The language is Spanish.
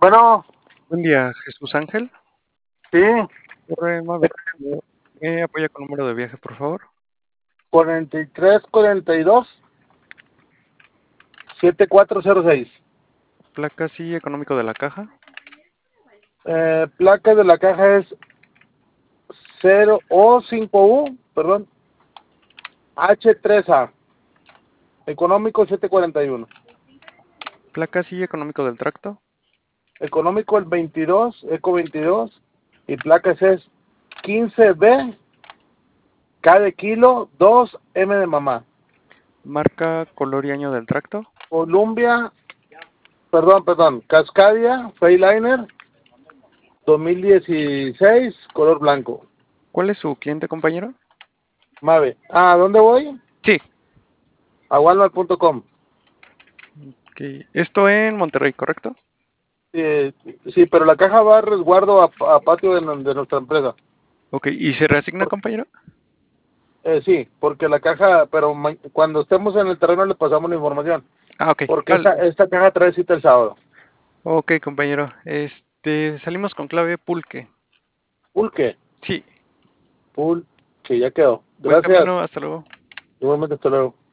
Bueno, Buen día, Jesús Ángel. sí, Corre Mave. ¿Me apoya con número de viaje, por favor? 4342-7406. Placas y económico de la caja. Placa de la caja es 0 O5U, perdón, H3A. Económico 741. Placas y económico del tracto. Económico el 22, Eco 22. Y placas es 15B, K de kilo, 2M de mamá. Marca, color y año del tracto. Columbia, perdón, Cascadia, Freiliner, 2016, color blanco. ¿Cuál es su cliente, compañero? Mave. ¿A dónde voy? Sí. A walmart.com. Ok. Esto en Monterrey, ¿correcto? Sí, pero la caja va a resguardo a patio de nuestra empresa. Ok. ¿Y se reasigna, Por- compañero? sí, porque la caja, pero cuando estemos en el terreno le pasamos la información. Ah, ok. Porque esta caja trae cita el sábado. Ok, compañero. Salimos con clave pulque. Pulque. Sí. Pulque, ya quedó. Buen Gracias. camino, hasta luego. Igualmente, hasta luego.